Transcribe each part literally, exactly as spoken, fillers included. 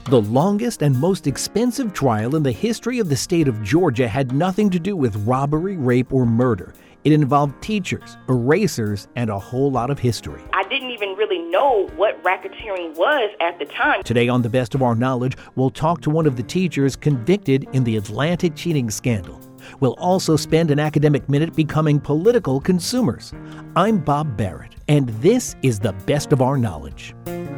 The longest and most expensive trial in the history of the state of Georgia had nothing to do with robbery, rape, or murder. It involved teachers, erasers, and a whole lot of history. I didn't even really know what racketeering was at the time. Today on The Best of Our Knowledge, we'll talk to one of the teachers convicted in the Atlantic cheating scandal. We'll also spend an academic minute becoming political consumers. I'm Bob Barrett, and this is The Best of Our Knowledge.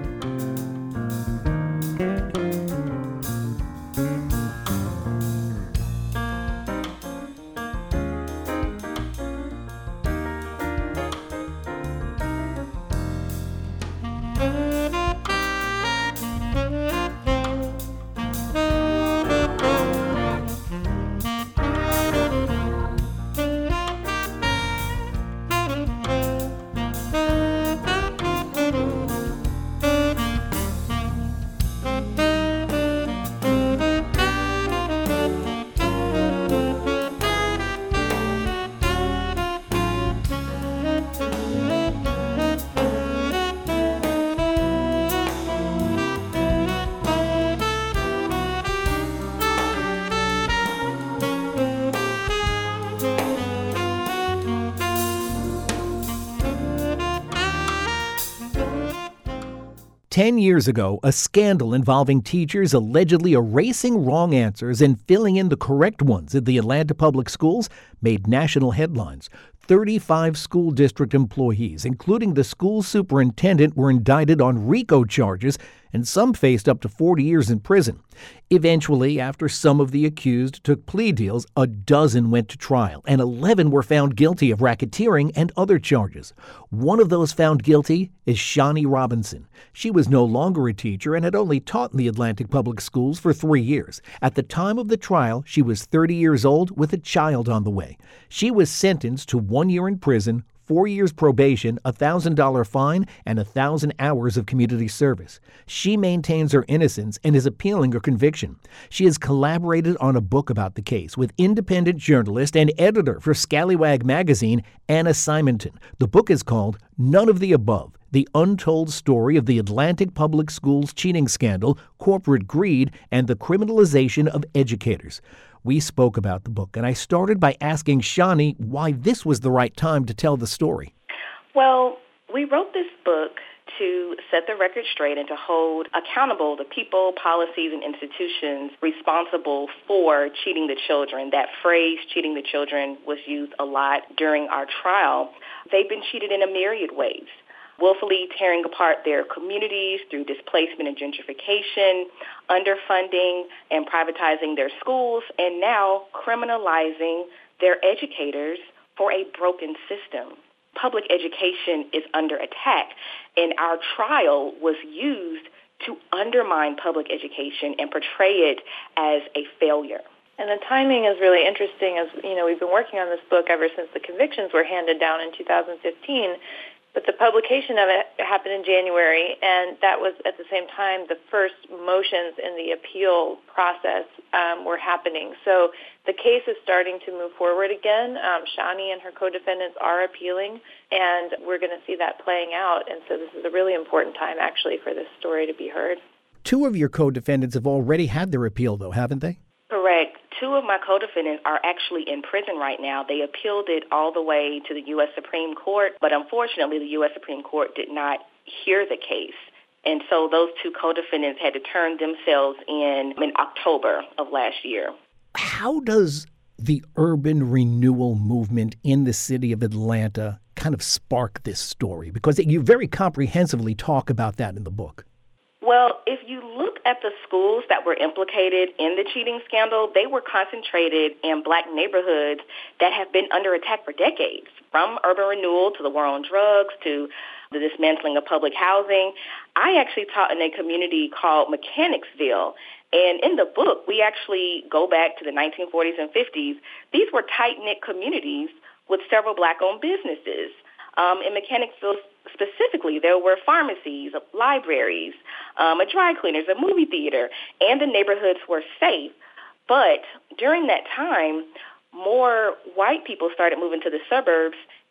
Ten years ago, a scandal involving teachers allegedly erasing wrong answers and filling in the correct ones at the Atlanta Public Schools made national headlines. thirty-five school district employees, including the school superintendent, were indicted on RICO charges, and some faced up to forty years in prison. Eventually, after some of the accused took plea deals, a dozen went to trial, and eleven were found guilty of racketeering and other charges. One of those found guilty is Shani Robinson. She was no longer a teacher and had only taught in the Atlantic Public Schools for three years. At the time of the trial, she was thirty years old with a child on the way. She was sentenced to one year in prison, four years probation, a one thousand dollars fine, and one thousand hours of community service. She maintains her innocence and is appealing her conviction. She has collaborated on a book about the case with independent journalist and editor for Scallywag magazine, Anna Simonton. The book is called None of the Above: The Untold Story of the Atlantic Public Schools Cheating Scandal, Corporate Greed, and the Criminalization of Educators. We spoke about the book, and I started by asking Shani why this was the right time to tell the story. Well, we wrote this book to set the record straight and to hold accountable the people, policies, and institutions responsible for cheating the children. That phrase, cheating the children, was used a lot during our trial. They've been cheated in a myriad ways, willfully tearing apart their communities through displacement and gentrification, underfunding and privatizing their schools, and now criminalizing their educators for a broken system. Public education is under attack, and our trial was used to undermine public education and portray it as a failure. And the timing is really interesting. As you know, we've been working on this book ever since the convictions were handed down in two thousand fifteen. But the publication of it happened in January, and that was at the same time the first motions in the appeal process um, were happening. So the case is starting to move forward again. Um, Shani and her co-defendants are appealing, and we're going to see that playing out. And so this is a really important time, actually, for this story to be heard. Two of your co-defendants have already had their appeal, though, haven't they? Correct. Two of my co-defendants are actually in prison right now. They appealed it all the way to the U S Supreme Court, but unfortunately the U S Supreme Court did not hear the case. And so those two co-defendants had to turn themselves in in October of last year. How does the urban renewal movement in the city of Atlanta kind of spark this story? Because you very comprehensively talk about that in the book. Well, if you look at the schools that were implicated in the cheating scandal, they were concentrated in black neighborhoods that have been under attack for decades, from urban renewal to the war on drugs to the dismantling of public housing. I actually taught in a community called Mechanicsville, and in the book, we actually go back to the nineteen forties and fifties. These were tight-knit communities with several black-owned businesses. Um, in Mechanicsville specifically, there were pharmacies, libraries, um, a dry cleaners, a movie theater, and the neighborhoods were safe. But during that time, more white people started moving to the suburbs,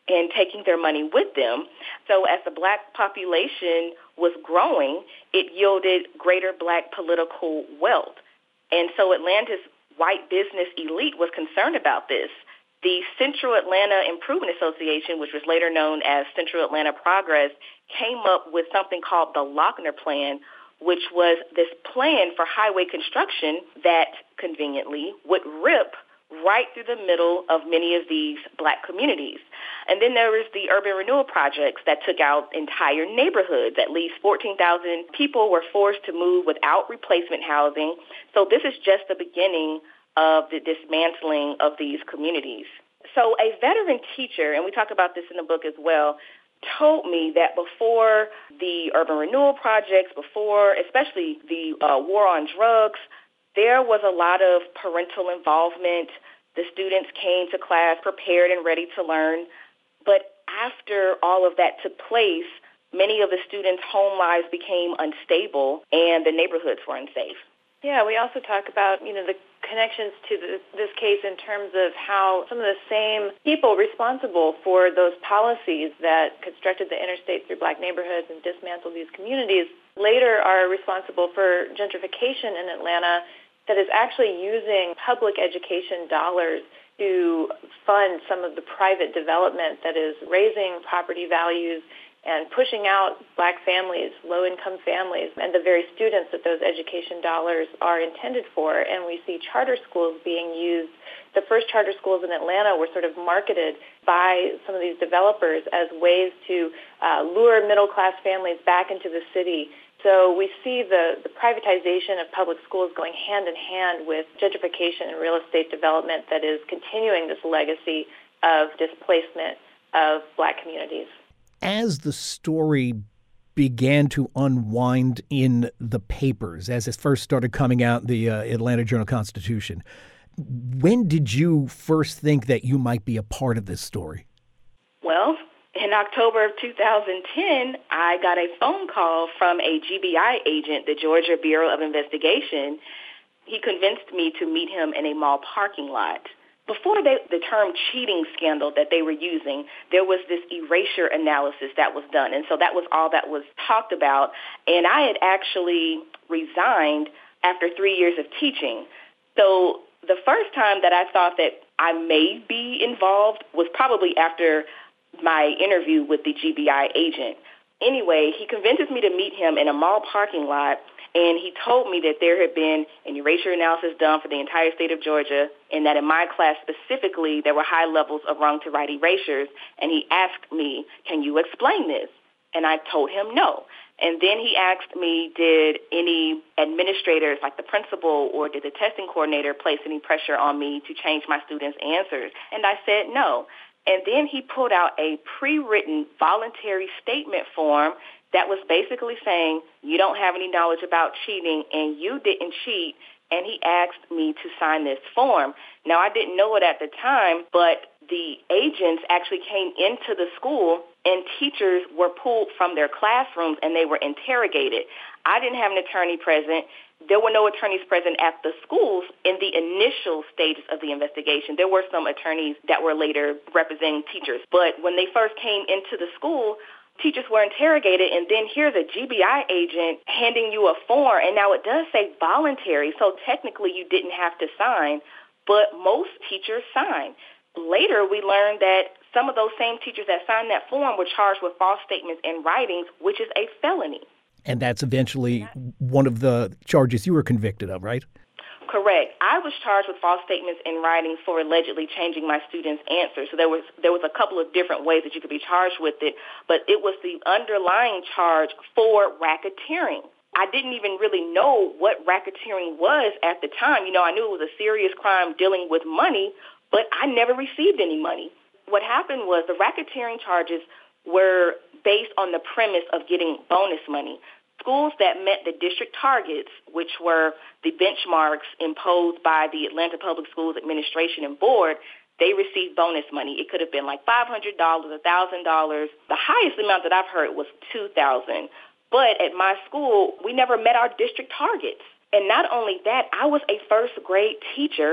and taking their money with them. So as the black population was growing, it yielded greater black political wealth. And so Atlanta's white business elite was concerned about this. The Central Atlanta Improvement Association, which was later known as Central Atlanta Progress, came up with something called the Lochner Plan, which was this plan for highway construction that conveniently would rip right through the middle of many of these black communities. And then there was the urban renewal projects that took out entire neighborhoods. At least fourteen thousand people were forced to move without replacement housing. So this is just the beginning of the dismantling of these communities. So a veteran teacher, and we talk about this in the book as well, told me that before the urban renewal projects, before especially the uh, war on drugs, there was a lot of parental involvement. The students came to class prepared and ready to learn. But after all of that took place, many of the students' home lives became unstable and the neighborhoods were unsafe. Yeah, we also talk about, you know, the connections to the, this case in terms of how some of the same people responsible for those policies that constructed the interstate through black neighborhoods and dismantled these communities later are responsible for gentrification in Atlanta that is actually using public education dollars to fund some of the private development that is raising property values and pushing out black families, low-income families, and the very students that those education dollars are intended for. And we see charter schools being used. The first charter schools in Atlanta were sort of marketed by some of these developers as ways to uh, lure middle-class families back into the city. So we see the, the privatization of public schools going hand in hand with gentrification and real estate development that is continuing this legacy of displacement of black communities. As the story began to unwind in the papers, as it first started coming out, the uh, Atlanta Journal-Constitution, when did you first think that you might be a part of this story? Well, in October of two thousand ten, I got a phone call from a G B I agent, the Georgia Bureau of Investigation. He convinced me to meet him in a mall parking lot. Before they, the term cheating scandal that they were using, there was this erasure analysis that was done. And so that was all that was talked about. And I had actually resigned after three years of teaching. So the first time that I thought that I may be involved was probably after my interview with the G B I agent. Anyway, he convinces me to meet him in a mall parking lot. And he told me that there had been an erasure analysis done for the entire state of Georgia, and that in my class specifically, there were high levels of wrong-to-right erasures. And he asked me, can you explain this? And I told him no. And then he asked me, did any administrators, like the principal or did the testing coordinator, place any pressure on me to change my students' answers? And I said no. And then he pulled out a pre-written voluntary statement form that was basically saying, you don't have any knowledge about cheating and you didn't cheat, and he asked me to sign this form. Now, I didn't know it at the time, but the agents actually came into the school and teachers were pulled from their classrooms and they were interrogated. I didn't have an attorney present. There were no attorneys present at the schools in the initial stages of the investigation. There were some attorneys that were later representing teachers. But when they first came into the school, teachers were interrogated, and then here's a G B I agent handing you a form, and now it does say voluntary, so technically you didn't have to sign, but most teachers signed. Later, we learned that some of those same teachers that signed that form were charged with false statements and writings, which is a felony. And that's eventually one of the charges you were convicted of, right? Correct. I was charged with false statements in writing for allegedly changing my students' answers. So there was there was a couple of different ways that you could be charged with it, but it was the underlying charge for racketeering. I didn't even really know what racketeering was at the time. You know, I knew it was a serious crime dealing with money, but I never received any money. What happened was the racketeering charges were based on the premise of getting bonus money. Schools that met the district targets, which were the benchmarks imposed by the Atlanta Public Schools Administration and Board, they received bonus money. It could have been like five hundred dollars, one thousand dollars. The highest amount that I've heard was two thousand dollars. But at my school, we never met our district targets. And not only that, I was a first grade teacher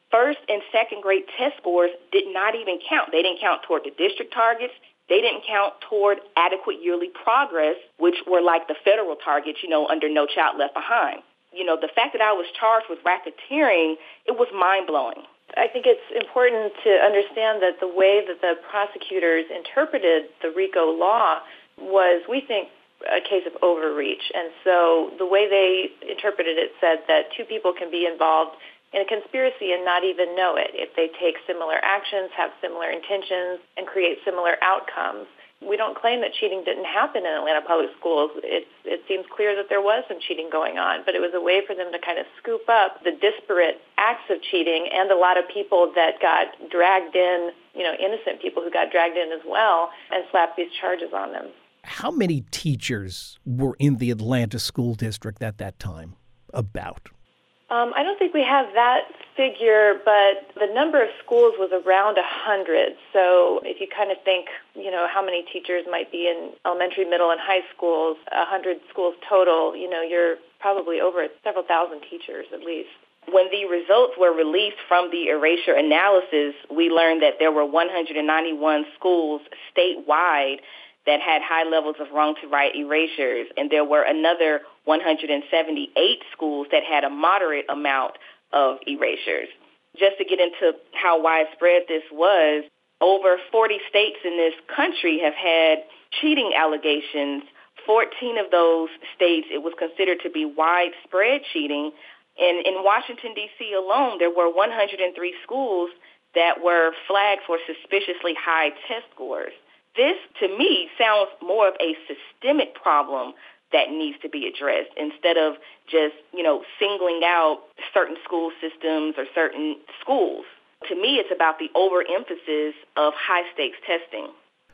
First and second grade test scores did not even count. They didn't count toward the district targets. They didn't count toward adequate yearly progress, which were like the federal targets, you know, under No Child Left Behind. You know, the fact that I was charged with racketeering, it was mind-blowing. I think it's important to understand that the way that the prosecutors interpreted the RICO law was, we think, a case of overreach. And so the way they interpreted it said that two people can be involved in a conspiracy and not even know it if they take similar actions, have similar intentions, and create similar outcomes. We don't claim that cheating didn't happen in Atlanta public schools. It, it seems clear that there was some cheating going on, but it was a way for them to kind of scoop up the disparate acts of cheating and a lot of people that got dragged in, you know, innocent people who got dragged in as well, and slap these charges on them. How many teachers were in the Atlanta school district at that time? About? Um, I don't think we have that figure, but the number of schools was around one hundred. So if you kind of think, you know, how many teachers might be in elementary, middle, and high schools, one hundred schools total, you know, you're probably over several thousand teachers at least. When the results were released from the erasure analysis, we learned that there were one hundred ninety-one schools statewide that had high levels of wrong-to-right erasures, and there were another one hundred seventy-eight schools that had a moderate amount of erasures. Just to get into how widespread this was, over forty states in this country have had cheating allegations. fourteen of those states, it was considered to be widespread cheating. And in Washington, D C alone, there were one hundred three schools that were flagged for suspiciously high test scores. This, to me, sounds more of a systemic problem that needs to be addressed instead of just, you know, singling out certain school systems or certain schools. To me, it's about the overemphasis of high-stakes testing.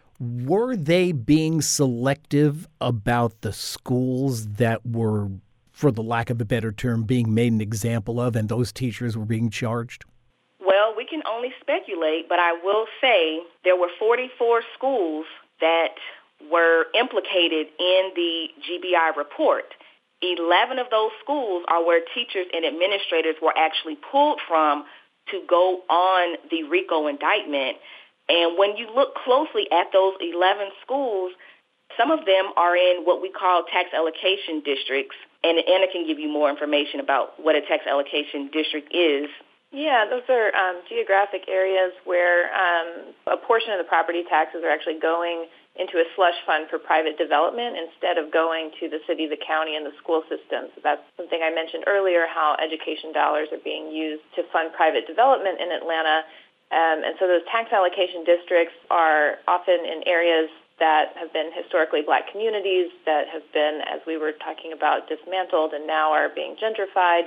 Were they being selective about the schools that were, for the lack of a better term, being made an example of, and those teachers were being charged? Well, we can only speculate, but I will say there were forty-four schools that were implicated in the G B I report. eleven of those schools are where teachers and administrators were actually pulled from to go on the RICO indictment. And when you look closely at those eleven schools, some of them are in what we call tax allocation districts. And Anna can give you more information about what a tax allocation district is. Yeah, those are um, geographic areas where um, a portion of the property taxes are actually going into a slush fund for private development instead of going to the city, the county, and the school systems. So that's something I mentioned earlier, how education dollars are being used to fund private development in Atlanta. Um, and so those tax allocation districts are often in areas that have been historically black communities that have been, as we were talking about, dismantled and now are being gentrified.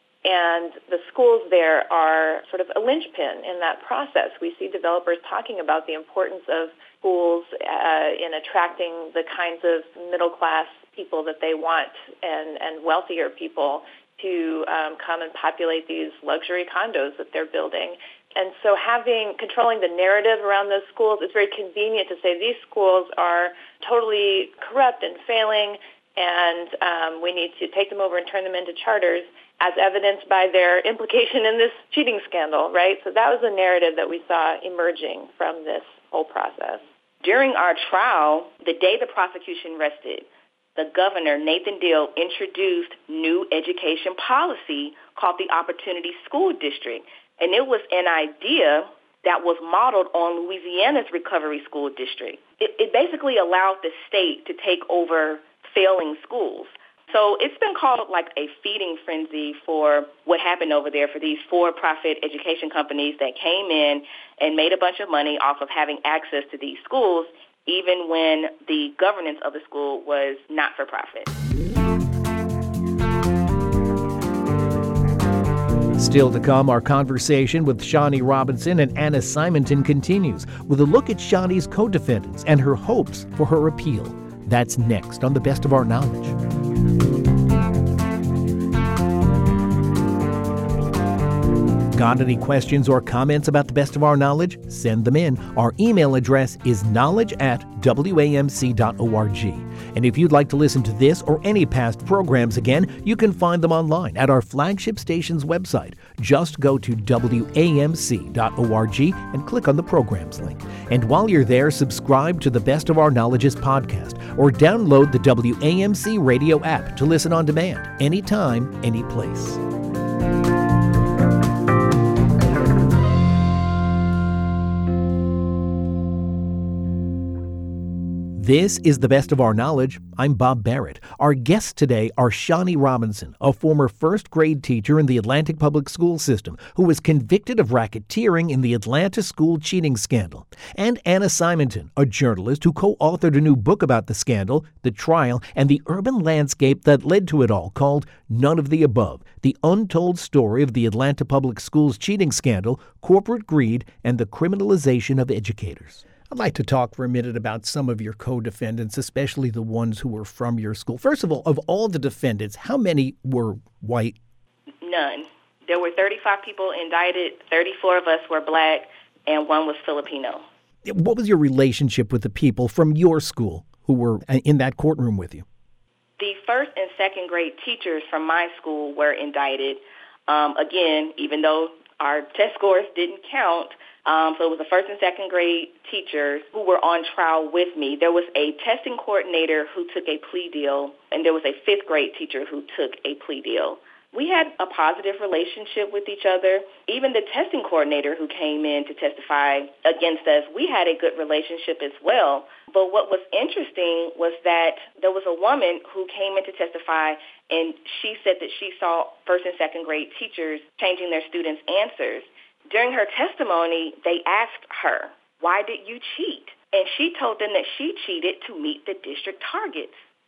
And the schools there are sort of a linchpin in that process. We see developers talking about the importance of schools uh, in attracting the kinds of middle-class people that they want and, and wealthier people to um, come and populate these luxury condos that they're building. And so having, controlling the narrative around those schools, it's very convenient to say these schools are totally corrupt and failing, and um, we need to take them over and turn them into charters, as evidenced by their implication in this cheating scandal, right? So that was the narrative that we saw emerging from this whole process. During our trial, the day the prosecution rested, the governor, Nathan Deal, introduced new education policy called the Opportunity School District. And it was an idea that was modeled on Louisiana's Recovery School District. It, it basically allowed the state to take over failing schools. So it's been called like a feeding frenzy for what happened over there for these for-profit education companies that came in and made a bunch of money off of having access to these schools, even when the governance of the school was not for profit. Still to come, our conversation with Shani Robinson and Anna Simonton continues with a look at Shani's co-defendants and her hopes for her appeal. That's next on The Best of Our Knowledge. Got any questions or comments about the best of our knowledge? Send them in. Our email address is knowledge at w a m c dot org. And if you'd like to listen to this or any past programs again, you can find them online at our flagship station's website. Just go to w a m c dot org and click on the programs link. And while you're there, subscribe to the Best of Our Knowledges podcast or download the W A M C radio app to listen on demand, anytime, any place. This is the Best of Our Knowledge. I'm Bob Barrett. Our guests today are Shani Robinson, a former first-grade teacher in the Atlantic Public School System who was convicted of racketeering in the Atlanta school cheating scandal, and Anna Simonton, a journalist who co-authored a new book about the scandal, the trial, and the urban landscape that led to it all, called None of the Above: The Untold Story of the Atlanta Public Schools Cheating Scandal, Corporate Greed, and the Criminalization of Educators. I'd like to talk for a minute about some of your co-defendants, especially the ones who were from your school. First of all, of all the defendants, how many were white? None. There were thirty-five people indicted, thirty-four of us were black, and one was Filipino. What was your relationship with the people from your school who were in that courtroom with you? The first and second grade teachers from my school were indicted. Um, again, even though our test scores didn't count, Um, so it was the first and second grade teachers who were on trial with me. There was a testing coordinator who took a plea deal, and there was a fifth grade teacher who took a plea deal. We had a positive relationship with each other. Even the testing coordinator who came in to testify against us, we had a good relationship as well. But what was interesting was that there was a woman who came in to testify, and she said that she saw first and second grade teachers changing their students' answers. During her testimony, they asked her, "Why did you cheat?" And she told them that she cheated to meet the district targets.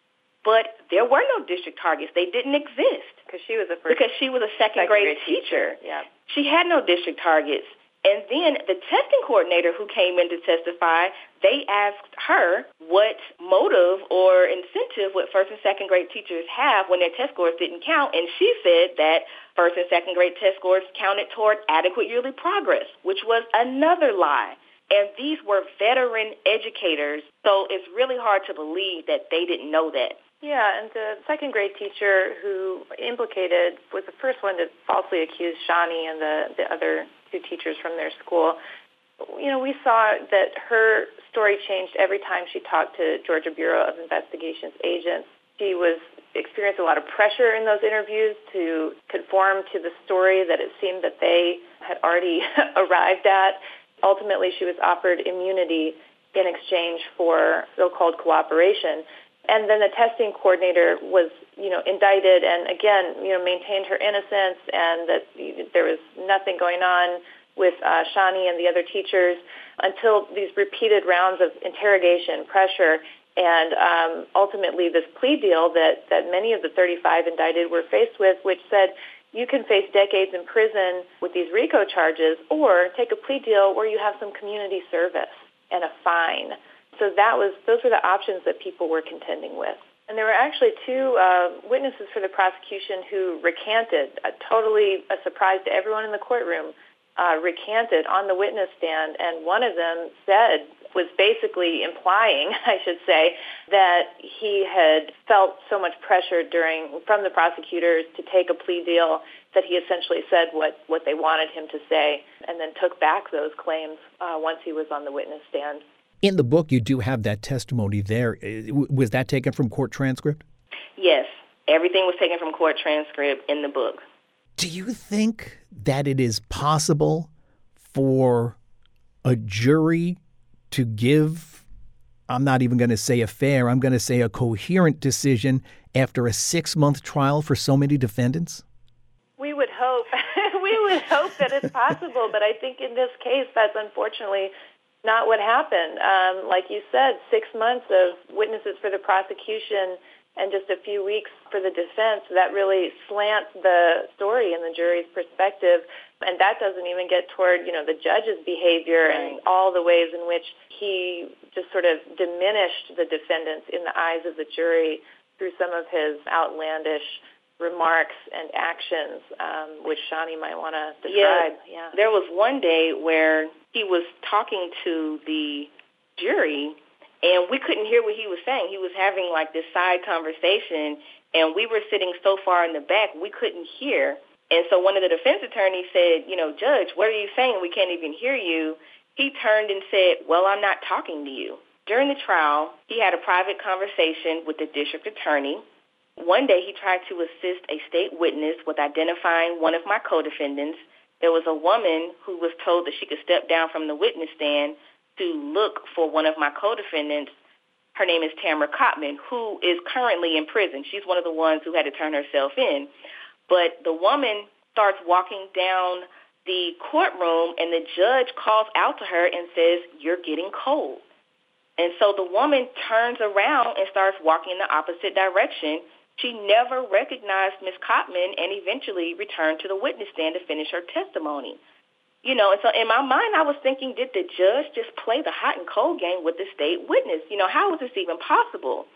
But there were no district targets. They didn't exist. Because she was a first, because she was a second, second grade, grade teacher. teacher. Yeah. She had no district targets. And then the testing coordinator who came in to testify, they asked her what motive or incentive would first and second grade teachers have when their test scores didn't count. And she said that first and second grade test scores counted toward adequate yearly progress, which was another lie. And these were veteran educators, so it's really hard to believe that they didn't know that. Yeah, and the second grade teacher who implicated was the first one to falsely accuse Shani and the, the other two teachers from their school. You know, we saw that her story changed every time she talked to Georgia Bureau of Investigations agents. She was experienced a lot of pressure in those interviews to conform to the story that it seemed that they had already arrived at. Ultimately, she was offered immunity in exchange for so-called cooperation. And then the testing coordinator was, you know, indicted and, again, you know, maintained her innocence and that there was nothing going on with uh, Shani and the other teachers until these repeated rounds of interrogation, pressure, and um, ultimately this plea deal that, that many of the thirty-five indicted were faced with, which said you can face decades in prison with these RICO charges or take a plea deal where you have some community service and a fine. So that was those were the options that people were contending with. And there were actually two uh, witnesses for the prosecution who recanted, uh, totally a surprise to everyone in the courtroom, uh, recanted on the witness stand. And one of them said, was basically implying, I should say, that he had felt so much pressure during from the prosecutors to take a plea deal that he essentially said what, what they wanted him to say and then took back those claims uh, once he was on the witness stand. In the book, you do have that testimony there. Was that taken from court transcript? Yes. Everything was taken from court transcript in the book. Do you think that it is possible for a jury to give, I'm not even going to say a fair, I'm going to say a coherent decision after a six-month trial for so many defendants? We would hope. we would hope that it's possible, but I think in this case, that's unfortunately not what happened. Um, like you said, six months of witnesses for the prosecution and just a few weeks for the defense, that really slants the story in the jury's perspective. And that doesn't even get toward, you know, the judge's behavior and all the ways in which he just sort of diminished the defendants in the eyes of the jury through some of his outlandish remarks and actions, um, which Shani might want to describe. Yeah, yeah. There was one day where he was talking to the jury, and we couldn't hear what he was saying. He was having like this side conversation, and we were sitting so far in the back, we couldn't hear. And so one of the defense attorneys said, you know, Judge, what are you saying? We can't even hear you. He turned and said, well, I'm not talking to you. During the trial, he had a private conversation with the district attorney. One day he tried to assist a state witness with identifying one of my co-defendants. There was a woman who was told that she could step down from the witness stand to look for one of my co-defendants. Her name is Tamara Cotman, who is currently in prison. She's one of the ones who had to turn herself in. But the woman starts walking down the courtroom, and the judge calls out to her and says, you're getting cold. And so the woman turns around and starts walking in the opposite direction. She never recognized Miz Cotman and eventually returned to the witness stand to finish her testimony. You know, and so in my mind, I was thinking, did the judge just play the hot and cold game with the state witness? You know, how was this even possible?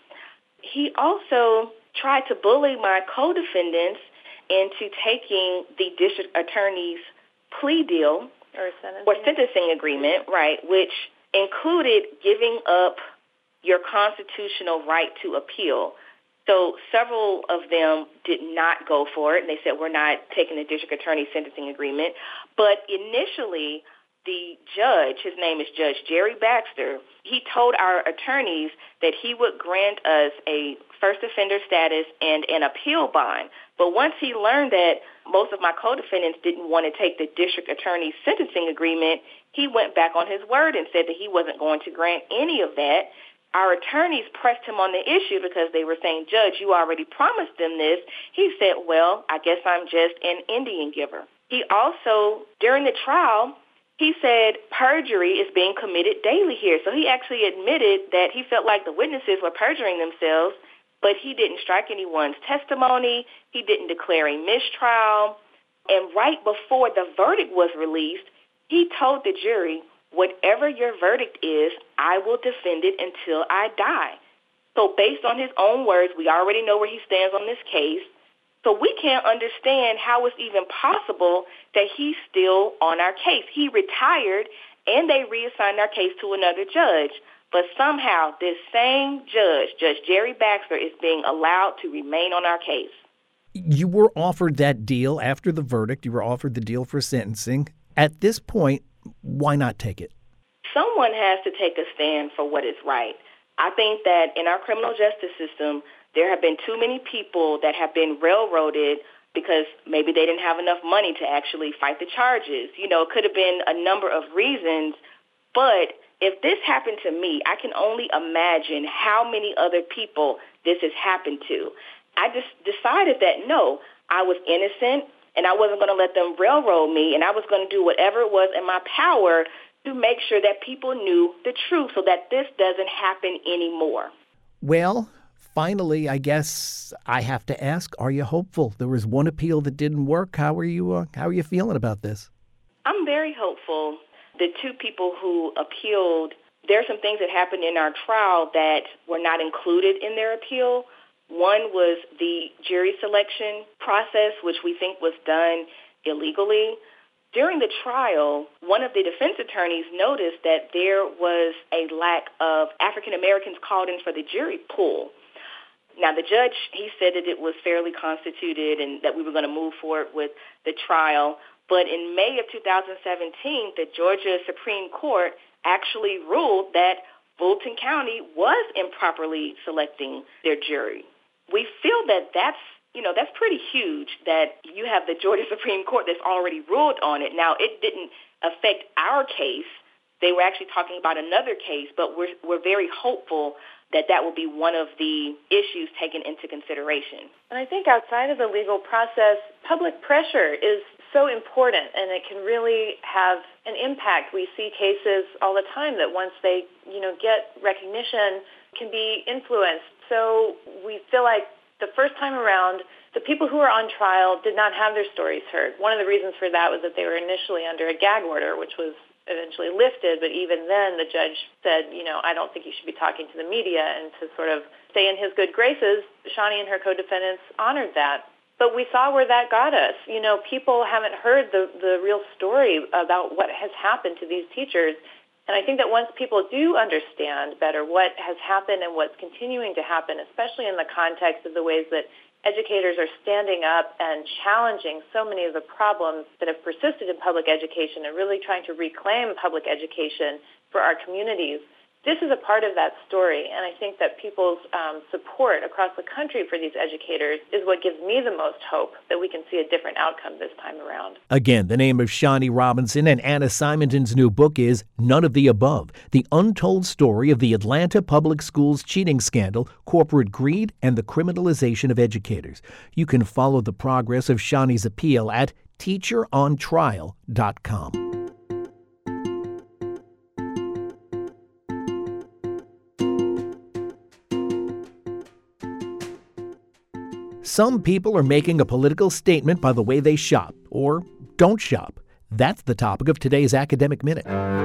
He also tried to bully my co-defendants into taking the district attorney's plea deal or sentencing, or sentencing agreement, right, which included giving up your constitutional right to appeal. So several of them did not go for it, and they said, we're not taking the district attorney's sentencing agreement. But initially, the judge, his name is Judge Jerry Baxter, he told our attorneys that he would grant us a first offender status and an appeal bond. But once he learned that most of my co-defendants didn't want to take the district attorney's sentencing agreement, he went back on his word and said that he wasn't going to grant any of that. Our attorneys pressed him on the issue because they were saying, Judge, you already promised them this. He said, well, I guess I'm just an Indian giver. He also, during the trial, he said perjury is being committed daily here. So he actually admitted that he felt like the witnesses were perjuring themselves, but he didn't strike anyone's testimony. He didn't declare a mistrial. And right before the verdict was released, he told the jury, whatever your verdict is, I will defend it until I die. So based on his own words, we already know where he stands on this case. So we can't understand how it's even possible that he's still on our case. He retired, and they reassigned our case to another judge. But somehow this same judge, Judge Jerry Baxter, is being allowed to remain on our case. You were offered that deal after the verdict. You were offered the deal for sentencing. At this point, why not take it? Someone has to take a stand for what is right. I think that in our criminal justice system, there have been too many people that have been railroaded because maybe they didn't have enough money to actually fight the charges. You know, it could have been a number of reasons, but if this happened to me, I can only imagine how many other people this has happened to. I just decided that, no, I was innocent, and I wasn't going to let them railroad me, and I was going to do whatever it was in my power to make sure that people knew the truth so that this doesn't happen anymore. Well, finally, I guess I have to ask, are you hopeful? There was one appeal that didn't work. How are you, uh, how are you feeling about this? I'm very hopeful. The two people who appealed, there are some things that happened in our trial that were not included in their appeal. One was the jury selection process, which we think was done illegally. During the trial, one of the defense attorneys noticed that there was a lack of African Americans called in for the jury pool. Now, the judge, he said that it was fairly constituted and that we were going to move forward with the trial. But in May of two thousand seventeen, the Georgia Supreme Court actually ruled that Fulton County was improperly selecting their jury. We feel that that's, you know, that's pretty huge that you have the Georgia Supreme Court that's already ruled on it. Now, it didn't affect our case. They were actually talking about another case, but we're we're very hopeful that that will be one of the issues taken into consideration. And I think outside of the legal process, public pressure is so important, and it can really have an impact. We see cases all the time that once they, you know, get recognition, can be influenced. So we feel like the first time around, the people who were on trial did not have their stories heard. One of the reasons for that was that they were initially under a gag order, which was eventually lifted, but even then the judge said, you know, I don't think you should be talking to the media, and to sort of stay in his good graces, Shani and her co-defendants honored that. But we saw where that got us. You know, people haven't heard the, the real story about what has happened to these teachers. And I think that once people do understand better what has happened and what's continuing to happen, especially in the context of the ways that educators are standing up and challenging so many of the problems that have persisted in public education and really trying to reclaim public education for our communities, this is a part of that story, and I think that people's um, support across the country for these educators is what gives me the most hope that we can see a different outcome this time around. Again, the name of Shani Robinson and Anna Simonton's new book is None of the Above, The Untold Story of the Atlanta Public Schools Cheating Scandal, Corporate Greed, and the Criminalization of Educators. You can follow the progress of Shani's appeal at teacher on trial dot com. Some people are making a political statement by the way they shop or don't shop. That's the topic of today's Academic Minute.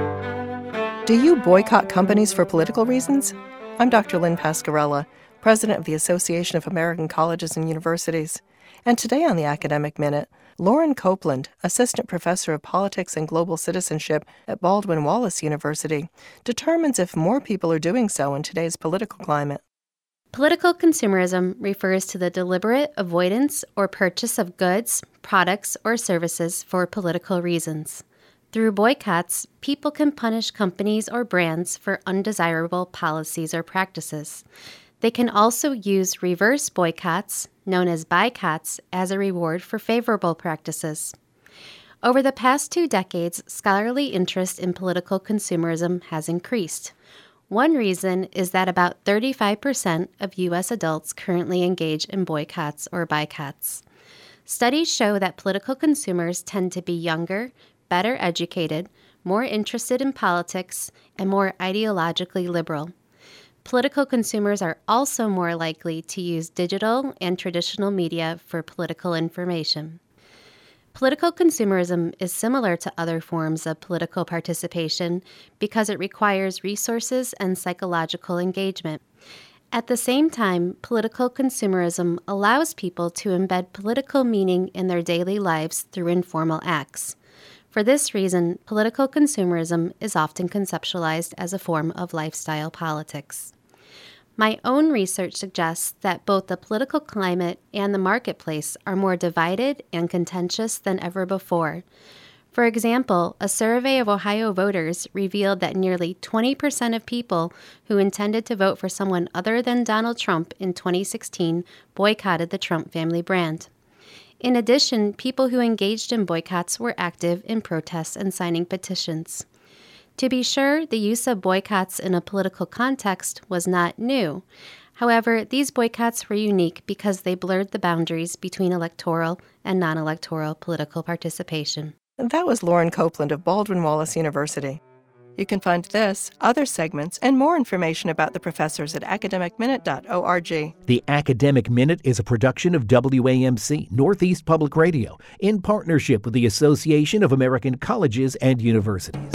Do you boycott companies for political reasons? I'm Doctor Lynn Pascarella, president of the Association of American Colleges and Universities. And today on the Academic Minute, Lauren Copeland, assistant professor of politics and global citizenship at Baldwin Wallace University, determines if more people are doing so in today's political climate. Political consumerism refers to the deliberate avoidance or purchase of goods, products, or services for political reasons. Through boycotts, people can punish companies or brands for undesirable policies or practices. They can also use reverse boycotts, known as boycotts, as a reward for favorable practices. Over the past two decades, scholarly interest in political consumerism has increased. One reason is that about thirty-five percent of U S adults currently engage in boycotts or boycotts. Studies show that political consumers tend to be younger, better educated, more interested in politics, and more ideologically liberal. Political consumers are also more likely to use digital and traditional media for political information. Political consumerism is similar to other forms of political participation because it requires resources and psychological engagement. At the same time, political consumerism allows people to embed political meaning in their daily lives through informal acts. For this reason, political consumerism is often conceptualized as a form of lifestyle politics. My own research suggests that both the political climate and the marketplace are more divided and contentious than ever before. For example, a survey of Ohio voters revealed that nearly twenty percent of people who intended to vote for someone other than Donald Trump in twenty sixteen boycotted the Trump family brand. In addition, people who engaged in boycotts were active in protests and signing petitions. To be sure, the use of boycotts in a political context was not new. However, these boycotts were unique because they blurred the boundaries between electoral and non-electoral political participation. That was Lauren Copeland of Baldwin Wallace University. You can find this, other segments, and more information about the professors at academic minute dot org. The Academic Minute is a production of W A M C, Northeast Public Radio, in partnership with the Association of American Colleges and Universities.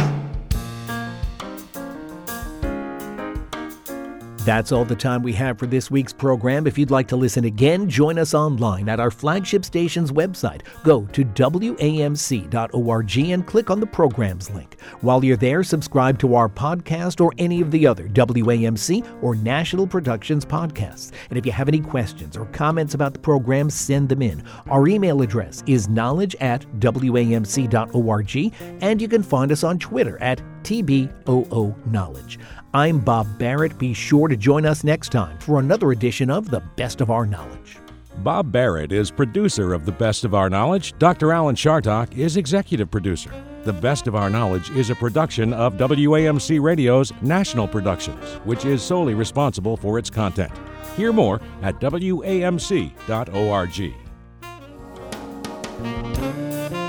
That's all the time we have for this week's program. If you'd like to listen again, join us online at our flagship station's website. Go to W A M C dot org and click on the programs link. While you're there, subscribe to our podcast or any of the other W A M C or National Productions podcasts. And if you have any questions or comments about the program, send them in. Our email address is knowledge at W A M C dot org, and you can find us on Twitter at T B O O Knowledge. I'm Bob Barrett. Be sure to join us next time for another edition of The Best of Our Knowledge. Bob Barrett is producer of The Best of Our Knowledge. Doctor Alan Chartock is executive producer. The Best of Our Knowledge is a production of W A M C Radio's National Productions, which is solely responsible for its content. Hear more at W A M C dot org.